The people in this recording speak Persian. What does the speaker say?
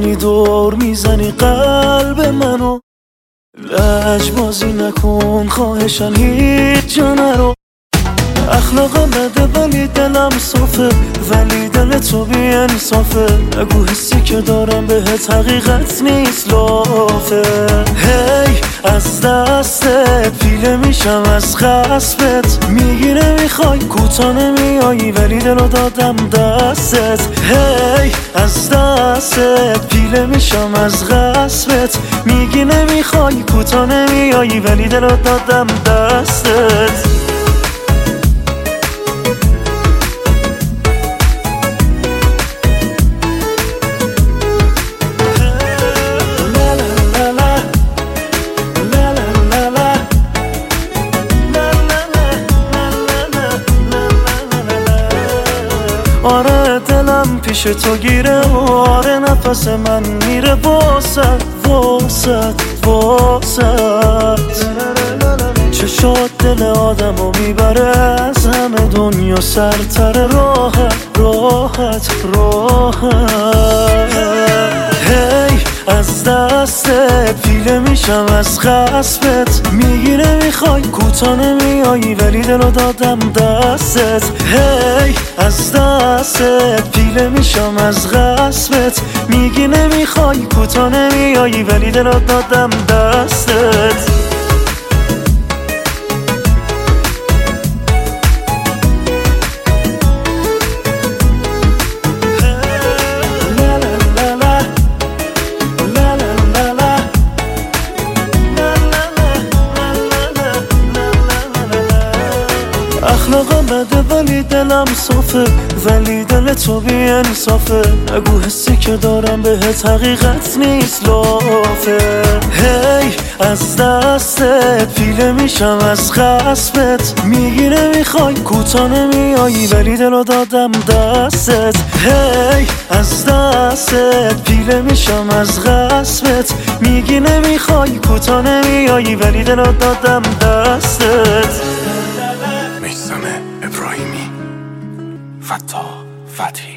میکنی دور میزنی قلب منو، لجبازی نکن خواهشن هیچ جا نرو. اخلاقم بده ولی دلم صافه، ولی دل تو بی انصافه. نگو حسی که دارم بهت حقیقت نیست لافه. هی از دستت پیله میشم از غصبت، میگی نمیخوای کوتا نمیایی ولی دلو دادم دستت. هی از دستت پیله میشم از غصبت، میگی نمیخوای کوتا نمیایی ولی دلو دادم دستت. آره دلم پیش تو گیره و آره نفس من میره واسد واسد واسد. چشات دل آدمو میبره از همه دنیا سرتر، راحت راحت راحت. هی از دستت پیله میشم از غصبت، میگی نمیخوای کوتا نمیایی ولی دلو دادم دستت. هی از دستت پیله میشم از غصبت، میگی نمیخوای کوتا نمیایی ولی دلو دادم دستت. اخلاقم بده ولی دلم صافه، ولی دل تو بی انصافه. نگو حسی که دارم بهت حقیقت نیست لافه. هی از دستت پیله میشم از غصبت، میگی نمیخوای کوتا نمیایی ولی دلو دادم دستت. هی از دستت پیله میشم از غصبت، میگی نمیخوای کوتا نمیایی ولی دلو دادم دستت. میثم ابراهیمی، فتاح فتحی.